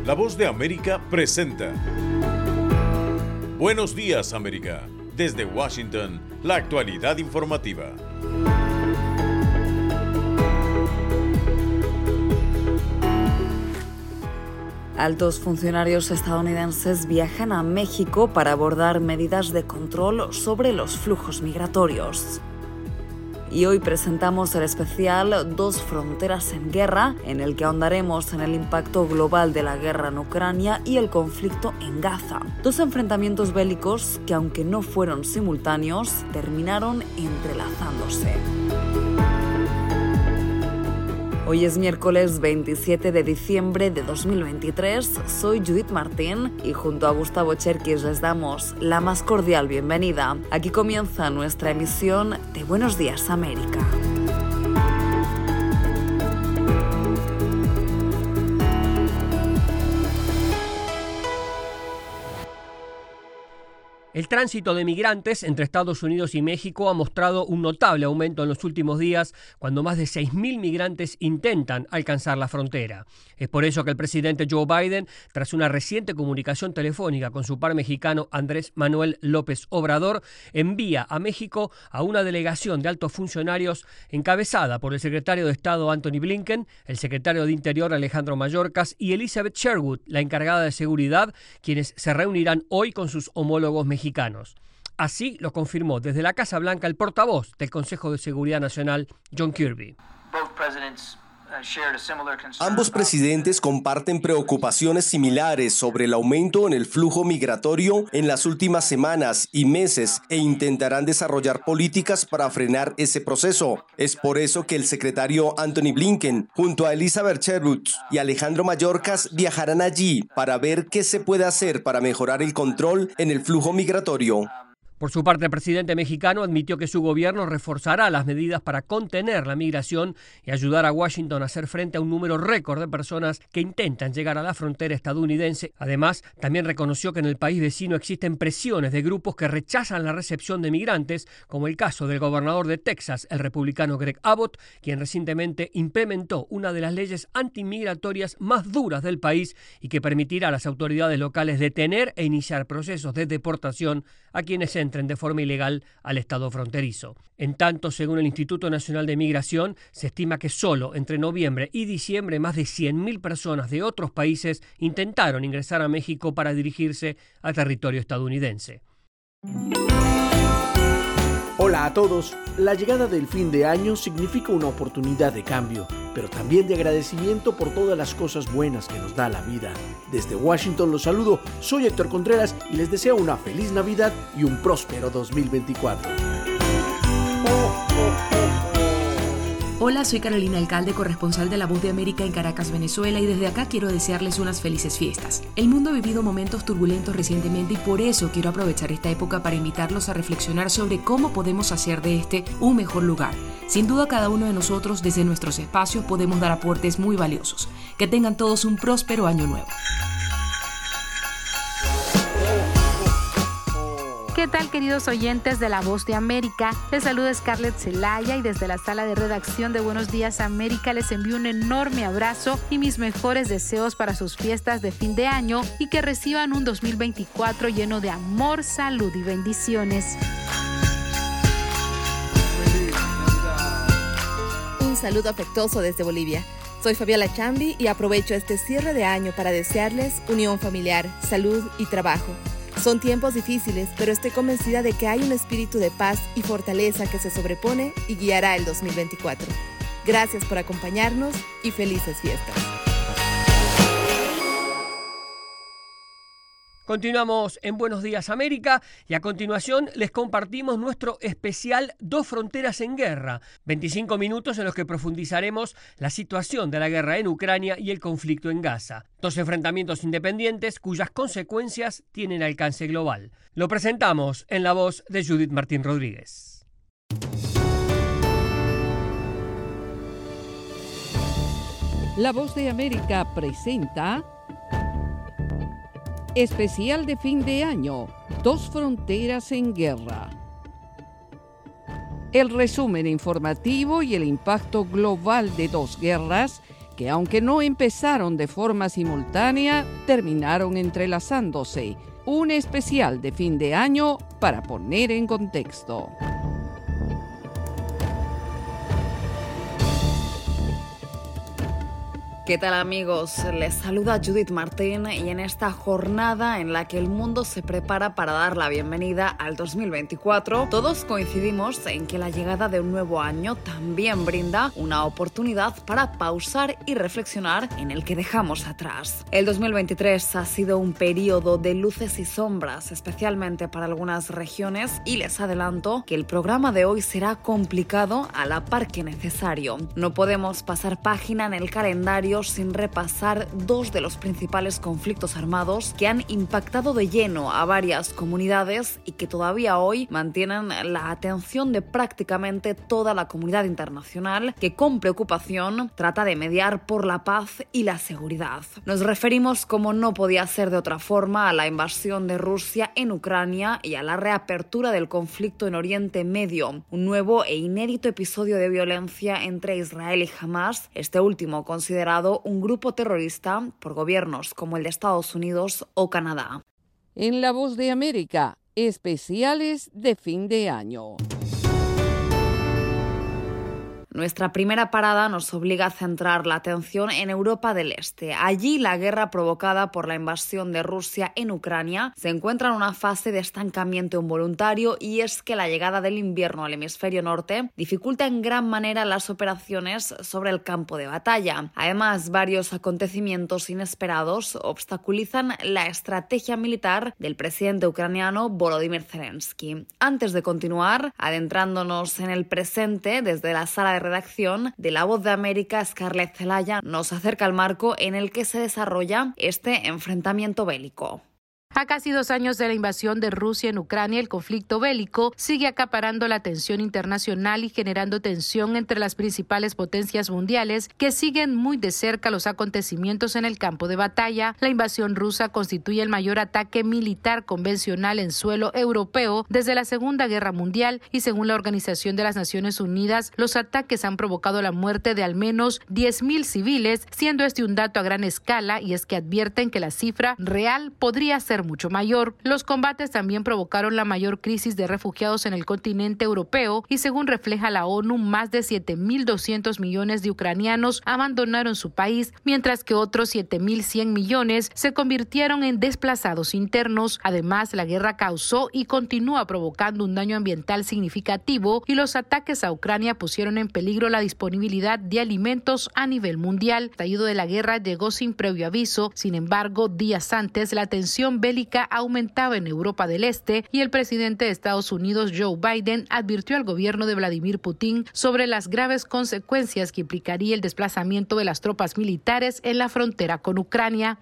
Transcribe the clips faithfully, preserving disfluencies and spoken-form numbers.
La Voz de América presenta Buenos Días, América. Desde Washington, la actualidad informativa. Altos funcionarios estadounidenses viajan a México para abordar medidas de control sobre los flujos migratorios. Y hoy presentamos el especial Dos fronteras en guerra, en el que ahondaremos en el impacto global de la guerra en Ucrania y el conflicto en Gaza. Dos enfrentamientos bélicos que, aunque no fueron simultáneos, terminaron entrelazándose. Hoy es miércoles veintisiete de diciembre de dos mil veintitrés, soy Judith Martín y junto a Gustavo Cherkis les damos la más cordial bienvenida. Aquí comienza nuestra emisión de Buenos Días América. El tránsito de migrantes entre Estados Unidos y México ha mostrado un notable aumento en los últimos días, cuando más de seis mil migrantes intentan alcanzar la frontera. Es por eso que el presidente Joe Biden, tras una reciente comunicación telefónica con su par mexicano Andrés Manuel López Obrador, envía a México a una delegación de altos funcionarios encabezada por el secretario de Estado Antony Blinken, el secretario de Interior Alejandro Mayorkas y Elizabeth Sherwood, la encargada de seguridad, quienes se reunirán hoy con sus homólogos mexicanos. Así lo confirmó desde la Casa Blanca el portavoz del Consejo de Seguridad Nacional, John Kirby. Ambos presidentes comparten preocupaciones similares sobre el aumento en el flujo migratorio en las últimas semanas y meses e intentarán desarrollar políticas para frenar ese proceso. Es por eso que el secretario Antony Blinken, junto a Elizabeth Sherwood y Alejandro Mayorkas, viajarán allí para ver qué se puede hacer para mejorar el control en el flujo migratorio. Por su parte, el presidente mexicano admitió que su gobierno reforzará las medidas para contener la migración y ayudar a Washington a hacer frente a un número récord de personas que intentan llegar a la frontera estadounidense. Además, también reconoció que en el país vecino existen presiones de grupos que rechazan la recepción de migrantes, como el caso del gobernador de Texas, el republicano Greg Abbott, quien recientemente implementó una de las leyes antimigratorias más duras del país y que permitirá a las autoridades locales detener e iniciar procesos de deportación a quienes entren de forma ilegal al estado fronterizo. En tanto, según el Instituto Nacional de Migración, se estima que solo entre noviembre y diciembre más de cien mil personas de otros países intentaron ingresar a México para dirigirse al territorio estadounidense. Hola a todos. La llegada del fin de año significa una oportunidad de cambio, pero también de agradecimiento por todas las cosas buenas que nos da la vida. Desde Washington los saludo, soy Héctor Contreras y les deseo una feliz Navidad y un próspero dos mil veinticuatro. Hola, soy Carolina Alcalde, corresponsal de La Voz de América en Caracas, Venezuela, y desde acá quiero desearles unas felices fiestas. El mundo ha vivido momentos turbulentos recientemente y por eso quiero aprovechar esta época para invitarlos a reflexionar sobre cómo podemos hacer de este un mejor lugar. Sin duda, cada uno de nosotros, desde nuestros espacios, podemos dar aportes muy valiosos. Que tengan todos un próspero año nuevo. ¿Qué tal, queridos oyentes de La Voz de América? Les saluda Scarlett Zelaya y desde la sala de redacción de Buenos Días América les envío un enorme abrazo y mis mejores deseos para sus fiestas de fin de año y que reciban un dos mil veinticuatro lleno de amor, salud y bendiciones. Un saludo afectuoso desde Bolivia. Soy Fabiola Chambi y aprovecho este cierre de año para desearles unión familiar, salud y trabajo. Son tiempos difíciles, pero estoy convencida de que hay un espíritu de paz y fortaleza que se sobrepone y guiará el dos mil veinticuatro. Gracias por acompañarnos y felices fiestas. Continuamos en Buenos Días América y a continuación les compartimos nuestro especial Dos fronteras en guerra, veinticinco minutos en los que profundizaremos la situación de la guerra en Ucrania y el conflicto en Gaza. Dos enfrentamientos independientes cuyas consecuencias tienen alcance global. Lo presentamos en la voz de Judith Martín Rodríguez. La Voz de América presenta Especial de fin de año, Dos fronteras en guerra. El resumen informativo y el impacto global de dos guerras que aunque no empezaron de forma simultánea, terminaron entrelazándose. Un especial de fin de año para poner en contexto. ¿Qué tal, amigos? Les saluda Judith Martín y en esta jornada en la que el mundo se prepara para dar la bienvenida al dos mil veinticuatro, todos coincidimos en que la llegada de un nuevo año también brinda una oportunidad para pausar y reflexionar en el que dejamos atrás. El dos mil veintitrés ha sido un periodo de luces y sombras, especialmente para algunas regiones, y les adelanto que el programa de hoy será complicado a la par que necesario. No podemos pasar página en el calendario sin repasar dos de los principales conflictos armados que han impactado de lleno a varias comunidades y que todavía hoy mantienen la atención de prácticamente toda la comunidad internacional, que con preocupación trata de mediar por la paz y la seguridad. Nos referimos, como no podía ser de otra forma, a la invasión de Rusia en Ucrania y a la reapertura del conflicto en Oriente Medio, un nuevo e inédito episodio de violencia entre Israel y Hamas, este último considerado un grupo terrorista por gobiernos como el de Estados Unidos o Canadá. En La Voz de América, especiales de fin de año. Nuestra primera parada nos obliga a centrar la atención en Europa del Este. Allí, la guerra provocada por la invasión de Rusia en Ucrania se encuentra en una fase de estancamiento involuntario, y es que la llegada del invierno al hemisferio norte dificulta en gran manera las operaciones sobre el campo de batalla. Además, varios acontecimientos inesperados obstaculizan la estrategia militar del presidente ucraniano Volodymyr Zelensky. Antes de continuar, adentrándonos en el presente, desde la sala de redacción de La Voz de América, Scarlett Zelaya nos acerca al marco en el que se desarrolla este enfrentamiento bélico. A casi dos años de la invasión de Rusia en Ucrania, el conflicto bélico sigue acaparando la atención internacional y generando tensión entre las principales potencias mundiales, que siguen muy de cerca los acontecimientos en el campo de batalla. La invasión rusa constituye el mayor ataque militar convencional en suelo europeo desde la Segunda Guerra Mundial, y según la Organización de las Naciones Unidas, los ataques han provocado la muerte de al menos diez mil civiles, siendo este un dato a gran escala, y es que advierten que la cifra real podría ser mucho mayor. Los combates también provocaron la mayor crisis de refugiados en el continente europeo, y según refleja la ONU, más de siete mil doscientos millones de ucranianos abandonaron su país, mientras que otros siete mil cien millones se convirtieron en desplazados internos. Además, la guerra causó y continúa provocando un daño ambiental significativo, y los ataques a Ucrania pusieron en peligro la disponibilidad de alimentos a nivel mundial. El estallido de la guerra llegó sin previo aviso. Sin embargo, días antes, la tensión bélica aumentaba en Europa del Este, y el presidente de Estados Unidos, Joe Biden, advirtió al gobierno de Vladimir Putin sobre las graves consecuencias que implicaría el desplazamiento de las tropas militares en la frontera con Ucrania.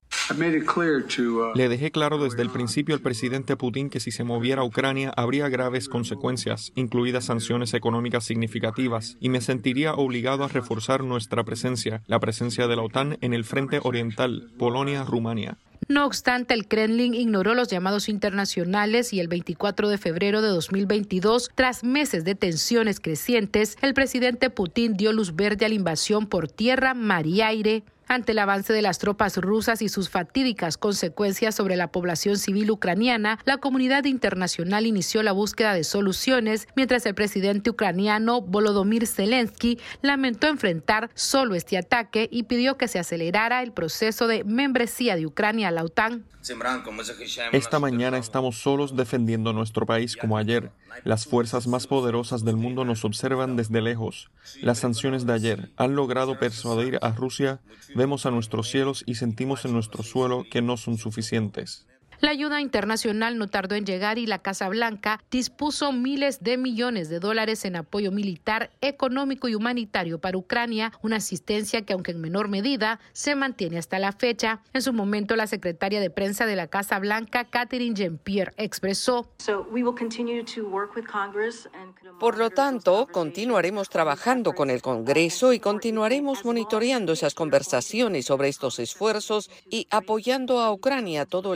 Le dejé claro desde el principio al presidente Putin que si se moviera a Ucrania habría graves consecuencias, incluidas sanciones económicas significativas, y me sentiría obligado a reforzar nuestra presencia, la presencia de la OTAN en el frente oriental, Polonia-Rumania. No obstante, el Kremlin ignoró los llamados internacionales, y el veinticuatro de febrero de dos mil veintidós, tras meses de tensiones crecientes, el presidente Putin dio luz verde a la invasión por tierra, mar y aire. Ante el avance de las tropas rusas y sus fatídicas consecuencias sobre la población civil ucraniana, la comunidad internacional inició la búsqueda de soluciones, mientras el presidente ucraniano Volodymyr Zelensky lamentó enfrentar solo este ataque y pidió que se acelerara el proceso de membresía de Ucrania a la OTAN. Esta mañana estamos solos defendiendo nuestro país como ayer. Las fuerzas más poderosas del mundo nos observan desde lejos. Las sanciones de ayer han logrado persuadir a Rusia. Vemos a nuestros cielos y sentimos en nuestro suelo que no son suficientes. La ayuda internacional no tardó en llegar, y la Casa Blanca dispuso miles de millones de dólares en apoyo militar, económico y humanitario para Ucrania, una asistencia que, aunque en menor medida, se mantiene hasta la fecha. En su momento, la secretaria de prensa de la Casa Blanca, Karine Jean-Pierre, expresó: Por lo tanto, continuaremos trabajando con el Congreso y continuaremos monitoreando esas conversaciones sobre estos esfuerzos y apoyando a Ucrania todo el tiempo que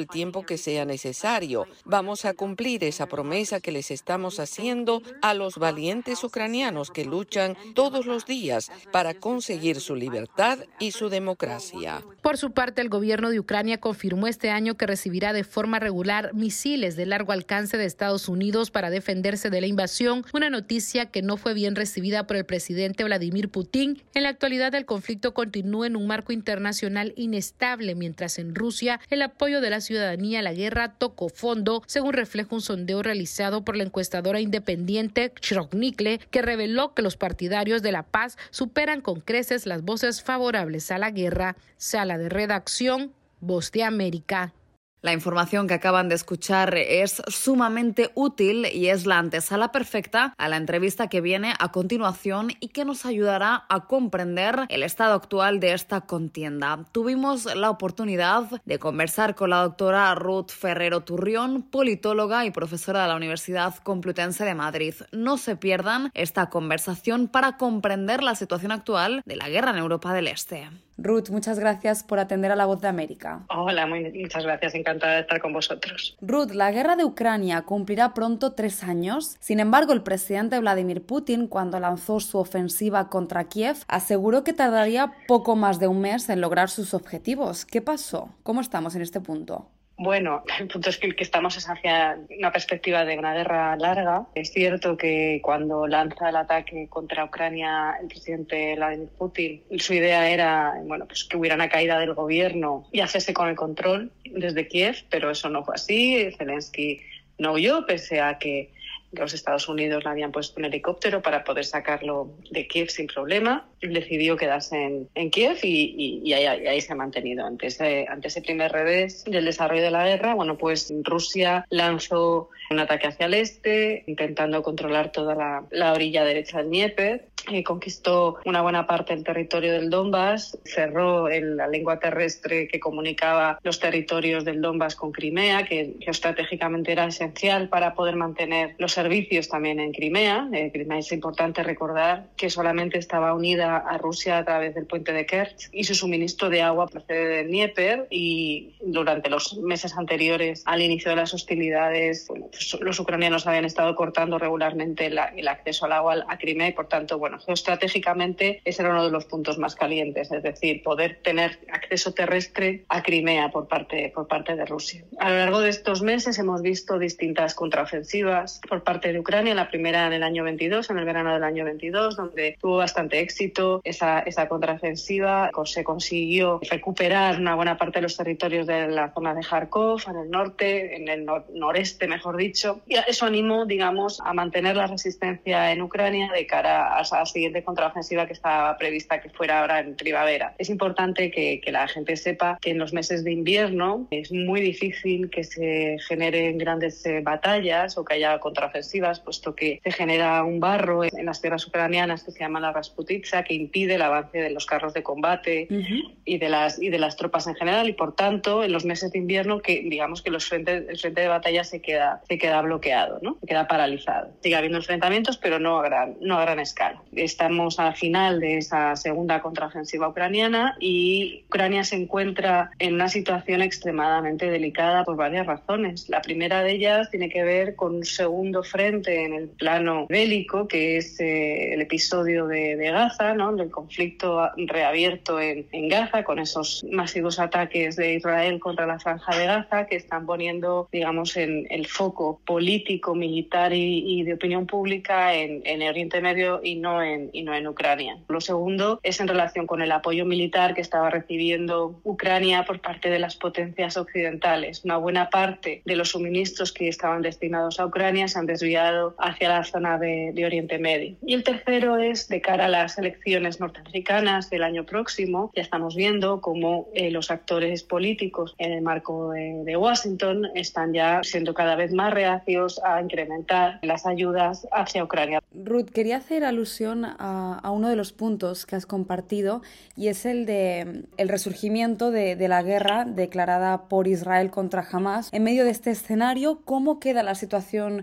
que sea necesario. Vamos a cumplir esa promesa que les estamos haciendo a los valientes ucranianos que luchan todos los días para conseguir su libertad y su democracia. Por su parte, el gobierno de Ucrania confirmó este año que recibirá de forma regular misiles de largo alcance de Estados Unidos para defenderse de la invasión, una noticia que no fue bien recibida por el presidente Vladimir Putin. En la actualidad, el conflicto continúa en un marco internacional inestable, mientras en Rusia el apoyo de la ciudadanía a la guerra tocó fondo, según refleja un sondeo realizado por la encuestadora independiente Chronicle, que reveló que los partidarios de la paz superan con creces las voces favorables a la guerra. Sala de redacción, Voz de América. La información que acaban de escuchar es sumamente útil y es la antesala perfecta a la entrevista que viene a continuación y que nos ayudará a comprender el estado actual de esta contienda. Tuvimos la oportunidad de conversar con la doctora Ruth Ferrero Turrión, politóloga y profesora de la Universidad Complutense de Madrid. No se pierdan esta conversación para comprender la situación actual de la guerra en Europa del Este. Ruth, muchas gracias por atender a La Voz de América. Hola, muy, muchas gracias. Encantada de estar con vosotros. Ruth, la guerra de Ucrania cumplirá pronto tres años. Sin embargo, el presidente Vladimir Putin, cuando lanzó su ofensiva contra Kiev, aseguró que tardaría poco más de un mes en lograr sus objetivos. ¿Qué pasó? ¿Cómo estamos en este punto? Bueno, el punto es que, que estamos es hacia una perspectiva de una guerra larga. Es cierto que cuando lanza el ataque contra Ucrania el presidente Vladimir Putin, su idea era bueno, pues que hubiera una caída del gobierno y hacerse con el control desde Kiev, pero eso no fue así. Zelensky no huyó, pese a que los Estados Unidos le habían puesto un helicóptero para poder sacarlo de Kiev sin problema. Decidió quedarse en, en Kiev y, y, y, ahí, y ahí se ha mantenido. Ante ese, ante ese primer revés del desarrollo de la guerra, bueno, pues Rusia lanzó un ataque hacia el este, intentando controlar toda la, la orilla derecha del Dnieper. Eh, conquistó una buena parte del territorio del Donbass, cerró el, la lengua terrestre que comunicaba los territorios del Donbass con Crimea, que geoestratégicamente era esencial para poder mantener los servicios también en Crimea. Eh, Crimea es importante recordar que solamente estaba unida a Rusia a través del puente de Kerch y su suministro de agua procede del Dnieper, y durante los meses anteriores al inicio de las hostilidades, bueno, pues los ucranianos habían estado cortando regularmente la, el acceso al agua a Crimea y, por tanto, bueno, geoestratégicamente ese era uno de los puntos más calientes, es decir, poder tener acceso terrestre a Crimea por parte, por parte de Rusia. A lo largo de estos meses hemos visto distintas contraofensivas por parte de Ucrania, la primera en el año veintidós, en el verano del año veintidós, donde tuvo bastante éxito esa, esa contraofensiva. Se consiguió recuperar una buena parte de los territorios de la zona de Kharkov, en el norte, en el nor- noreste, mejor dicho, y eso animó, digamos, a mantener la resistencia en Ucrania de cara a la siguiente contraofensiva que estaba prevista que fuera ahora en primavera. Es importante que, que la gente sepa que en los meses de invierno es muy difícil que se generen grandes eh, batallas o que haya contraofensivas, puesto que se genera un barro en las tierras ucranianas que se llama la Rasputitsa, que impide el avance de los carros de combate uh-huh. y de las y de las tropas en general, y por tanto en los meses de invierno que digamos que los frentes, el frente de batalla se queda se queda bloqueado, ¿no? Se queda paralizado. Sigue habiendo enfrentamientos, pero no a gran no a gran escala. Estamos al final de esa segunda contraofensiva ucraniana y Ucrania se encuentra en una situación extremadamente delicada por varias razones. La primera de ellas tiene que ver con un segundo frente en el plano bélico, que es eh, el episodio de, de Gaza, ¿no? El conflicto reabierto en, en Gaza, con esos masivos ataques de Israel contra la franja de Gaza, que están poniendo, digamos, en el foco político, militar y, y de opinión pública en, en Oriente Medio y no en, y no en Ucrania. Lo segundo es en relación con el apoyo militar que estaba recibiendo Ucrania por parte de las potencias occidentales. Una buena parte de los suministros que estaban destinados a Ucrania se han desviado hacia la zona de, de Oriente Medio. Y el tercero es de cara a las elecciones norteamericanas del año próximo. Ya estamos viendo cómo eh, los actores políticos en el marco de, de Washington están ya siendo cada vez más reacios a incrementar las ayudas hacia Ucrania. Ruth, quería hacer alusión a, a uno de los puntos que has compartido, y es el de el resurgimiento de, de la guerra declarada por Israel contra Hamás. En medio de este escenario, ¿cómo queda la situación para Ucrania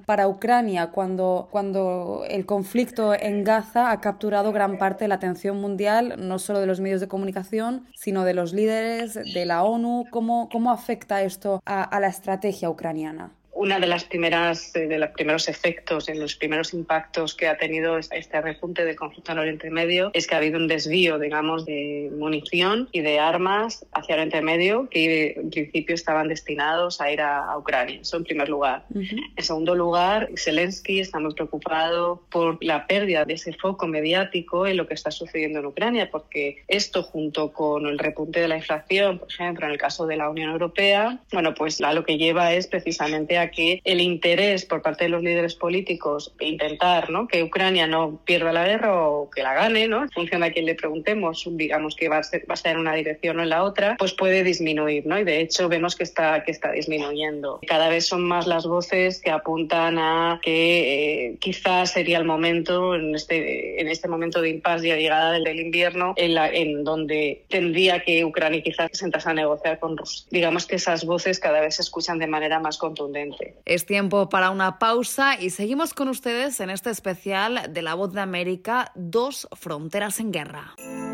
Ucrania, cuando, cuando el conflicto en Gaza ha capturado gran parte de la atención mundial, no solo de los medios de comunicación, sino de los líderes, de la ONU. ¿Cómo, cómo afecta esto a, a la estrategia ucraniana? Una de las primeras, de los primeros efectos, en los primeros impactos que ha tenido este repunte del conflicto en Oriente Medio es que ha habido un desvío, digamos, de munición y de armas hacia Oriente Medio que en principio estaban destinados a ir a, a Ucrania. Eso en primer lugar. Uh-huh. En segundo lugar, Zelensky está muy preocupado por la pérdida de ese foco mediático en lo que está sucediendo en Ucrania, porque esto, junto con el repunte de la inflación, por ejemplo, en el caso de la Unión Europea, bueno, pues a lo que lleva es precisamente a que el interés por parte de los líderes políticos de intentar, ¿no?, que Ucrania no pierda la guerra o que la gane, ¿no?, en función de a quién le preguntemos, digamos que va a ser, va a estar en una dirección o en la otra, pues puede disminuir, ¿no? Y de hecho vemos que está, que está disminuyendo. Cada vez son más las voces que apuntan a que eh, quizás sería el momento, en este, en este momento de impasse y a llegada del, del invierno, en, la, en donde tendría que Ucrania quizás sentarse a negociar con Rusia. Digamos que esas voces cada vez se escuchan de manera más contundente. Es tiempo para una pausa y seguimos con ustedes en este especial de La Voz de América, Dos Fronteras en Guerra.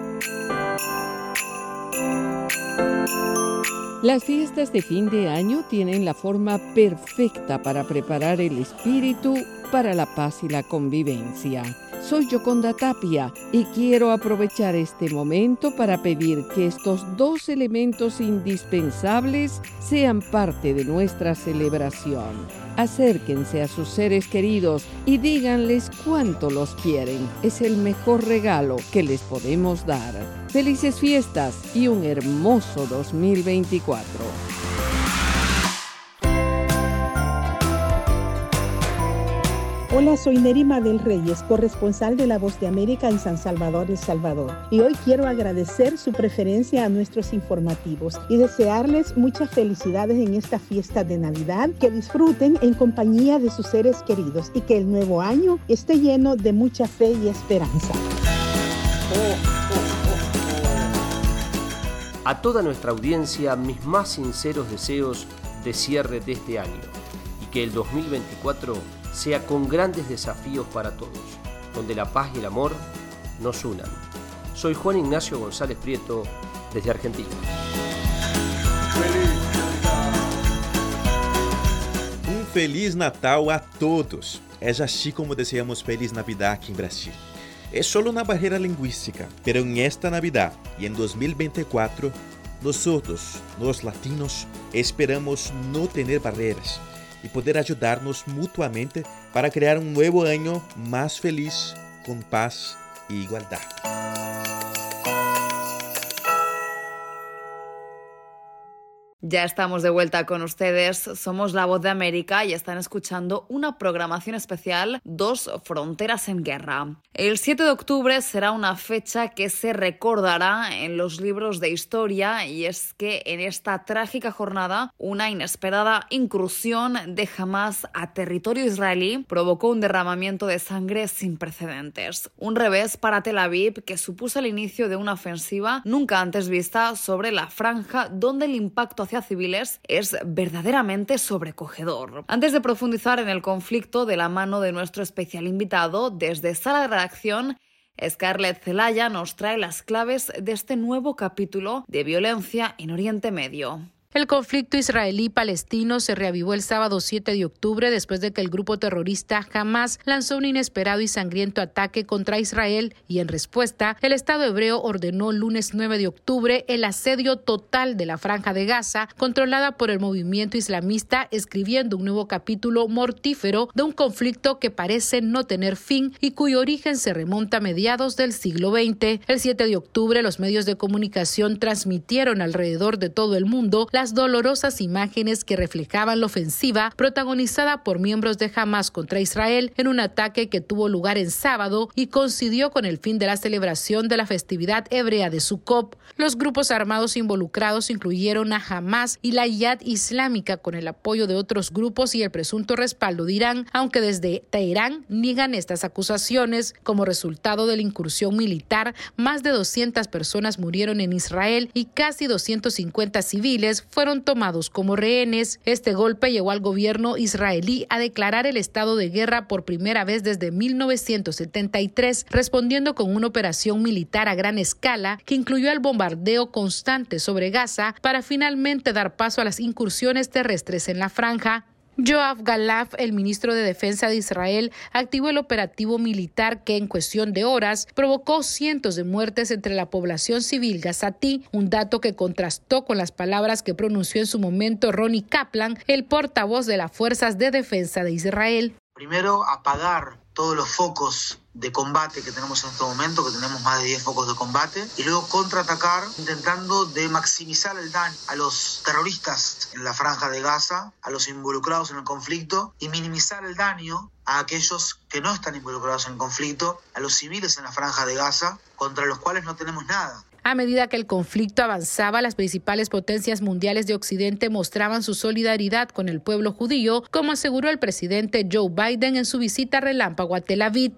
Las fiestas de fin de año tienen la forma perfecta para preparar el espíritu para la paz y la convivencia. Soy Yoconda Tapia y quiero aprovechar este momento para pedir que estos dos elementos indispensables sean parte de nuestra celebración. Acérquense a sus seres queridos y díganles cuánto los quieren. Es el mejor regalo que les podemos dar. Felices fiestas y un hermoso dos mil veinticuatro. Hola, soy Nerima del Reyes, corresponsal de La Voz de América en San Salvador, El Salvador. Y hoy quiero agradecer su preferencia a nuestros informativos y desearles muchas felicidades en esta fiesta de Navidad, que disfruten en compañía de sus seres queridos y que el nuevo año esté lleno de mucha fe y esperanza. A toda nuestra audiencia, mis más sinceros deseos de cierre de este año y que el dos mil veinticuatro sea con grandes desafíos para todos, donde la paz y el amor nos unan. Soy Juan Ignacio González Prieto, desde Argentina. Um Feliz Natal a todos. É assim como desejamos Feliz Navidad aqui em Brasil. É só uma barreira linguística, pero en esta Navidad y en dos mil veinticuatro, nosotros, los latinos, esperamos no tener barreiras y poder ayudarnos mutuamente para crear un nuevo año más feliz, con paz y igualdad. Ya estamos de vuelta con ustedes, somos La Voz de América y están escuchando una programación especial, Dos Fronteras en Guerra. El siete de octubre será una fecha que se recordará en los libros de historia, y es que en esta trágica jornada una inesperada incursión de Hamás a territorio israelí provocó un derramamiento de sangre sin precedentes. Un revés para Tel Aviv que supuso el inicio de una ofensiva nunca antes vista sobre la franja, donde el impacto hacia civiles es verdaderamente sobrecogedor. Antes de profundizar en el conflicto de la mano de nuestro especial invitado, desde Sala de Redacción, Scarlett Zelaya nos trae las claves de este nuevo capítulo de violencia en Oriente Medio. El conflicto israelí-palestino se reavivó el sábado siete de octubre después de que el grupo terrorista Hamás lanzó un inesperado y sangriento ataque contra Israel, y en respuesta el Estado hebreo ordenó el lunes nueve de octubre el asedio total de la Franja de Gaza, controlada por el movimiento islamista, escribiendo un nuevo capítulo mortífero de un conflicto que parece no tener fin y cuyo origen se remonta a mediados del siglo veinte. El siete de octubre los medios de comunicación transmitieron alrededor de todo el mundo la las dolorosas imágenes que reflejaban la ofensiva protagonizada por miembros de Hamás contra Israel en un ataque que tuvo lugar en sábado y coincidió con el fin de la celebración de la festividad hebrea de Sukkot. Los grupos armados involucrados incluyeron a Hamás y la Yihad Islámica, con el apoyo de otros grupos y el presunto respaldo de Irán, aunque desde Teherán niegan estas acusaciones. Como resultado de la incursión militar, más de doscientas personas murieron en Israel y casi doscientos cincuenta civiles fueron tomados como rehenes. Este golpe llevó al gobierno israelí a declarar el estado de guerra por primera vez desde mil novecientos setenta y tres, respondiendo con una operación militar a gran escala que incluyó el bombardeo constante sobre Gaza para finalmente dar paso a las incursiones terrestres en la franja. Yoav Gallant, el ministro de Defensa de Israel, activó el operativo militar que en cuestión de horas provocó cientos de muertes entre la población civil gazatí, un dato que contrastó con las palabras que pronunció en su momento Ronnie Kaplan, el portavoz de las Fuerzas de Defensa de Israel. Primero, apagar todos los focos de combate que tenemos en este momento, que tenemos más de diez focos de combate, y luego contraatacar intentando de maximizar el daño a los terroristas en la franja de Gaza, a los involucrados en el conflicto, y minimizar el daño a aquellos que no están involucrados en el conflicto, a los civiles en la franja de Gaza, contra los cuales no tenemos nada. A medida que el conflicto avanzaba, las principales potencias mundiales de Occidente mostraban su solidaridad con el pueblo judío, como aseguró el presidente Joe Biden en su visita relámpago a Tel Aviv.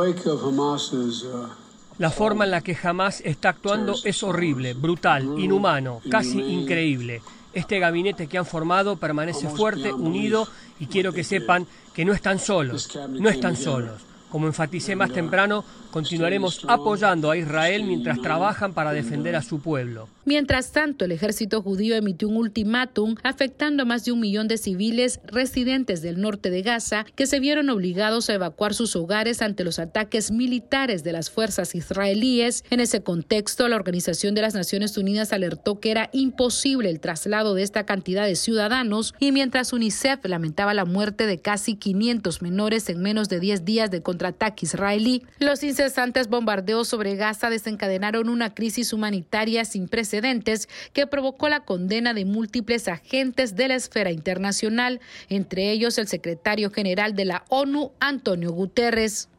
La forma en la que Hamás está actuando es horrible, brutal, inhumano, casi increíble. Este gabinete que han formado permanece fuerte, unido, y quiero que sepan que no están solos, no están solos. Como enfaticé más temprano, continuaremos apoyando a Israel mientras trabajan para defender a su pueblo. Mientras tanto, el ejército judío emitió un ultimátum afectando a más de un millón de civiles residentes del norte de Gaza que se vieron obligados a evacuar sus hogares ante los ataques militares de las fuerzas israelíes. En ese contexto, la Organización de las Naciones Unidas alertó que era imposible el traslado de esta cantidad de ciudadanos, y mientras UNICEF lamentaba la muerte de casi quinientos menores en menos de diez días de contraataque israelí, los incesantes bombardeos sobre Gaza desencadenaron una crisis humanitaria sin precedentes que provocó la condena de múltiples agentes de la esfera internacional, entre ellos el secretario general de la ONU, Antonio Guterres.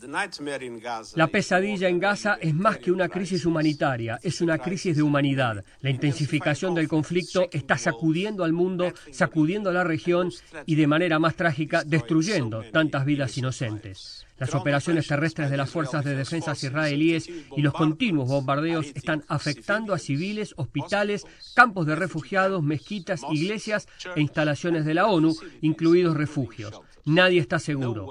La pesadilla en Gaza es más que una crisis humanitaria, es una crisis de humanidad. La intensificación del conflicto está sacudiendo al mundo, sacudiendo a la región y, de manera más trágica, destruyendo tantas vidas inocentes. Las operaciones terrestres de las fuerzas de defensa israelíes y los continuos bombardeos están afectando a civiles, hospitales, campos de refugiados, mezquitas, iglesias e instalaciones de la ONU, incluidos refugios. Nadie está seguro.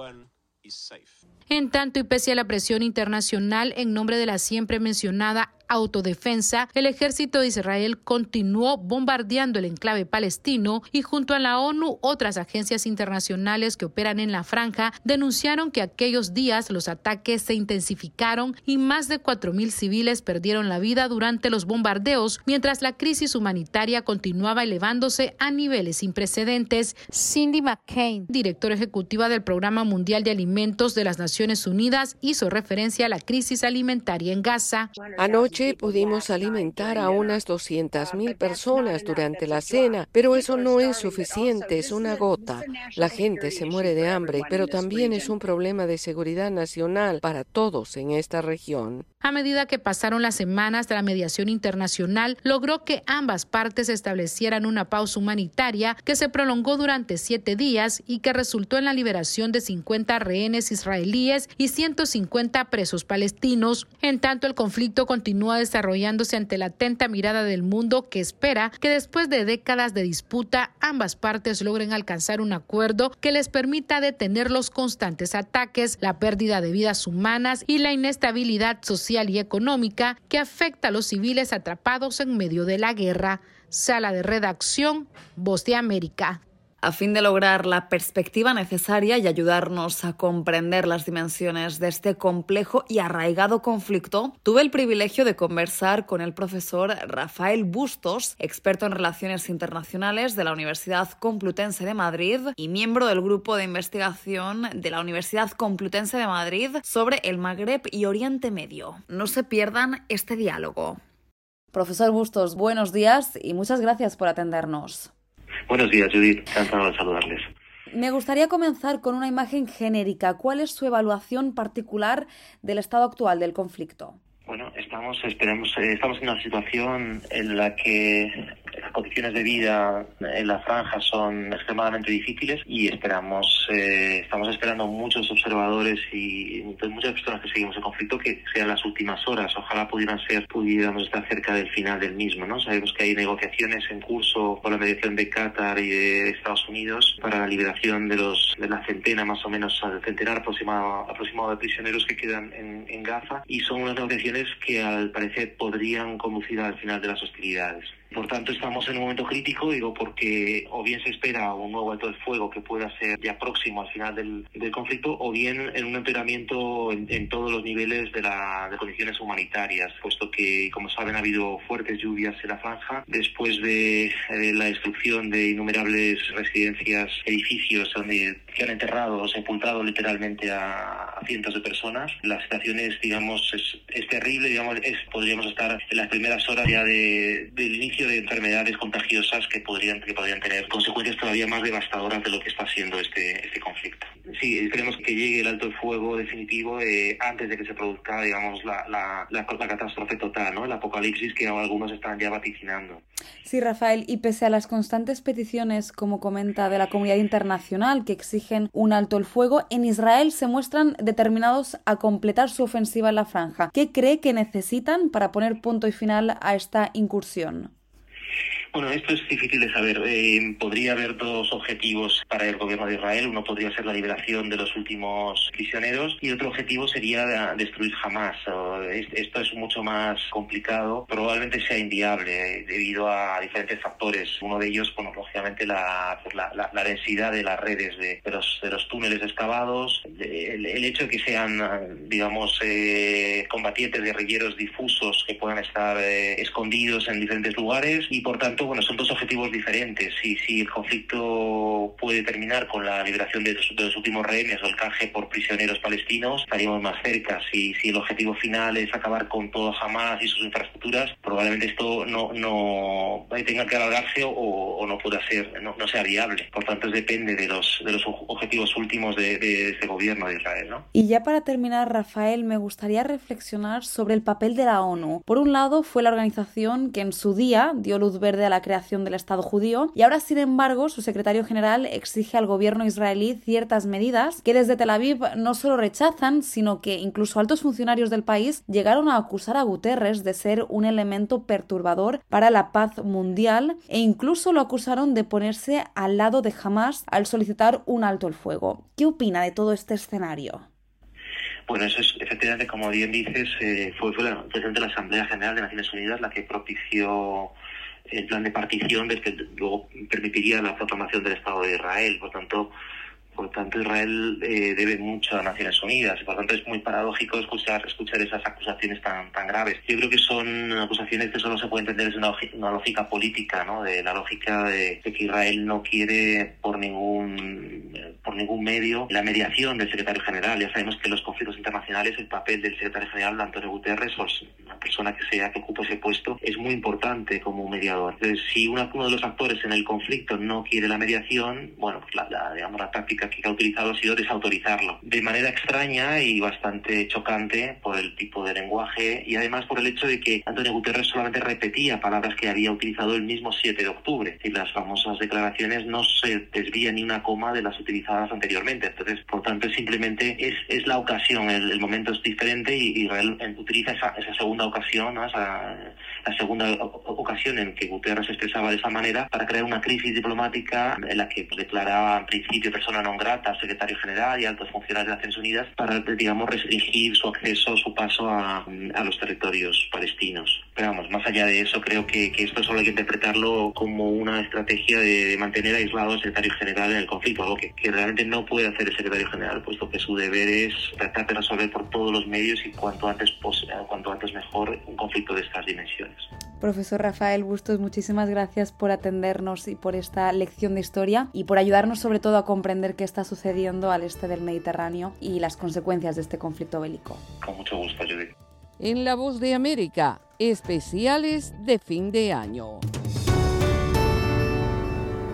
En tanto, y pese a la presión internacional en nombre de la siempre mencionada autodefensa, el ejército de Israel continuó bombardeando el enclave palestino, y junto a la ONU, otras agencias internacionales que operan en la franja denunciaron que aquellos días los ataques se intensificaron y más de cuatro mil civiles perdieron la vida durante los bombardeos, mientras la crisis humanitaria continuaba elevándose a niveles sin precedentes. Cindy McCain, directora ejecutiva del Programa Mundial de Alimentos de las Naciones Unidas, hizo referencia a la crisis alimentaria en Gaza. Anoche pudimos alimentar a unas doscientas mil personas durante la cena, pero eso no es suficiente, es una gota. La gente se muere de hambre, pero también es un problema de seguridad nacional para todos en esta región. A medida que pasaron las semanas, la mediación internacional logró que ambas partes establecieran una pausa humanitaria que se prolongó durante siete días y que resultó en la liberación de cincuenta rehenes israelíes y ciento cincuenta presos palestinos. En tanto, el conflicto continúa desarrollándose ante la atenta mirada del mundo, que espera que después de décadas de disputa ambas partes logren alcanzar un acuerdo que les permita detener los constantes ataques, la pérdida de vidas humanas y la inestabilidad social y económica que afecta a los civiles atrapados en medio de la guerra. Sala de redacción, Voz de América. A fin de lograr la perspectiva necesaria y ayudarnos a comprender las dimensiones de este complejo y arraigado conflicto, tuve el privilegio de conversar con el profesor Rafael Bustos, experto en relaciones internacionales de la Universidad Complutense de Madrid y miembro del grupo de investigación de la Universidad Complutense de Madrid sobre el Magreb y Oriente Medio. No se pierdan este diálogo. Profesor Bustos, buenos días y muchas gracias por atendernos. Buenos días, Judith. Encantado de saludarles. Me gustaría comenzar con una imagen genérica. ¿Cuál es su evaluación particular del estado actual del conflicto? Bueno, estamos, esperemos, eh, estamos en una situación en la que condiciones de vida en la franja son extremadamente difíciles y esperamos, eh, estamos esperando muchos observadores y muchas personas que seguimos el conflicto que sean las últimas horas. Ojalá pudieran ser, pudiéramos estar cerca del final del mismo, ¿no? Sabemos que hay negociaciones en curso con la mediación de Qatar y de Estados Unidos para la liberación de los de la centena, más o menos, el centenar aproximado, aproximado de prisioneros que quedan en, en Gaza, y son unas negociaciones que al parecer podrían conducir al final de las hostilidades. Por tanto, estamos en un momento crítico, digo, porque o bien se espera un nuevo alto el fuego que pueda ser ya próximo al final del, del conflicto, o bien en un empeoramiento en, en todos los niveles de, la, de condiciones humanitarias, puesto que, como saben, ha habido fuertes lluvias en la franja, después de, de la destrucción de innumerables residencias, edificios donde que han enterrado o sepultado literalmente a, a cientos de personas. La situación es, digamos, es, es terrible, digamos, es, podríamos estar en las primeras horas ya de, del inicio de enfermedades contagiosas que podrían que podrían tener consecuencias todavía más devastadoras de lo que está siendo este este conflicto. Sí, esperemos que llegue el alto el fuego definitivo eh, antes de que se produzca, digamos, la, la, la, la catástrofe total, ¿no? El apocalipsis que algunos están ya vaticinando. Sí, Rafael, y pese a las constantes peticiones, como comenta, de la comunidad internacional que exigen un alto el fuego, en Israel se muestran determinados a completar su ofensiva en la franja. ¿Qué cree que necesitan para poner punto y final a esta incursión? Bueno, esto es difícil de saber. Eh, podría haber dos objetivos para el gobierno de Israel. Uno podría ser la liberación de los últimos prisioneros y otro objetivo sería destruir Hamas. Esto es mucho más complicado. Probablemente sea inviable eh, debido a diferentes factores. Uno de ellos, bueno, lógicamente la, la, la, la densidad de las redes de, de, los, de los túneles excavados, el, el hecho de que sean, digamos, eh, combatientes guerrilleros difusos que puedan estar eh, escondidos en diferentes lugares y, por tanto, bueno, son dos objetivos diferentes. Si, si el conflicto puede terminar con la liberación de los, de los últimos rehenes o el canje por prisioneros palestinos, estaríamos más cerca. Si, si el objetivo final es acabar con todo Hamas y sus infraestructuras, probablemente esto no, no tenga que alargarse o, o no pueda ser, no, no sea viable. Por tanto, depende de los, de los objetivos últimos de, de este gobierno de Israel, ¿no? Y ya para terminar, Rafael, me gustaría reflexionar sobre el papel de la ONU. Por un lado, fue la organización que en su día dio luz verde a la creación del Estado judío y ahora, sin embargo, su secretario general exige al gobierno israelí ciertas medidas que desde Tel Aviv no solo rechazan, sino que incluso altos funcionarios del país llegaron a acusar a Guterres de ser un elemento perturbador para la paz mundial e incluso lo acusaron de ponerse al lado de Hamas al solicitar un alto el fuego. ¿Qué opina de todo este escenario? Bueno, eso es efectivamente, como bien dices, eh, fue, fue la presidenta de la Asamblea General de Naciones Unidas la que propició el plan de partición del que luego permitiría la proclamación del Estado de Israel. Por tanto, por tanto Israel eh, debe mucho a Naciones Unidas y por tanto es muy paradójico escuchar escuchar esas acusaciones tan tan graves. Yo creo que son acusaciones que solo se puede entender desde una, una lógica política, ¿no? De la lógica de, de que Israel no quiere por ningún por ningún medio la mediación del secretario general. Ya sabemos que en los conflictos internacionales el papel del secretario general, Antonio Guterres, o una persona que sea que ocupe ese puesto, es muy importante como mediador. Entonces, si una, uno de los actores en el conflicto no quiere la mediación, bueno, pues la, la digamos la táctica que ha utilizado ha sido desautorizarlo. De manera extraña y bastante chocante por el tipo de lenguaje y además por el hecho de que Antonio Guterres solamente repetía palabras que había utilizado el mismo siete de octubre. Y las famosas declaraciones no se desvía ni una coma de las utilizadas anteriormente. Entonces, por tanto, simplemente es, es la ocasión, el, el momento es diferente y Israel utiliza esa, esa segunda ocasión, ¿no? esa, la segunda ocasión en que Guterres se expresaba de esa manera para crear una crisis diplomática en la que pues, declaraba en principio persona non grata al secretario general y a altos funcionarios de Naciones Unidas para, digamos, restringir su acceso, su paso a, a los territorios palestinos. Pero vamos, más allá de eso, creo que, que esto solo hay que interpretarlo como una estrategia de, de mantener aislado al secretario general en el conflicto, algo que, que realmente no puede hacer el secretario general, puesto que su deber es tratar de resolver por todos los medios y cuanto antes, pos- cuanto antes mejor un conflicto de estas dimensiones. Profesor Rafael Bustos, muchísimas gracias por atendernos y por esta lección de historia y por ayudarnos sobre todo a comprender qué está sucediendo al este del Mediterráneo y las consecuencias de este conflicto bélico. Con mucho gusto, Judith. En La Voz de América, especiales de fin de año.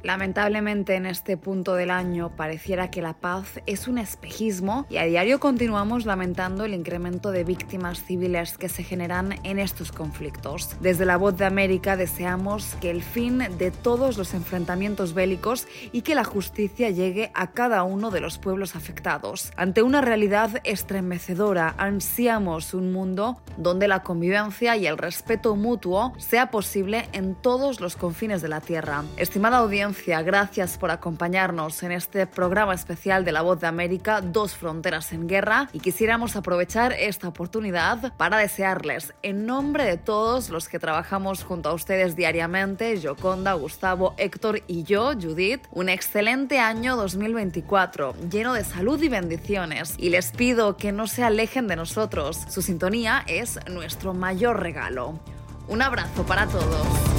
Lamentablemente en este punto del año pareciera que la paz es un espejismo y a diario continuamos lamentando el incremento de víctimas civiles que se generan en estos conflictos. Desde La Voz de América deseamos que el fin de todos los enfrentamientos bélicos y que la justicia llegue a cada uno de los pueblos afectados. Ante una realidad estremecedora, ansiamos un mundo donde la convivencia y el respeto mutuo sea posible en todos los confines de la tierra. Estimada audiencia, gracias por acompañarnos en este programa especial de La Voz de América, Dos Fronteras en Guerra, y quisiéramos aprovechar esta oportunidad para desearles, en nombre de todos los que trabajamos junto a ustedes diariamente, Yoconda, Gustavo, Héctor y yo, Judith, un excelente año dos mil veinticuatro, lleno de salud y bendiciones, y les pido que no se alejen de nosotros. Su sintonía es nuestro mayor regalo. Un abrazo para todos.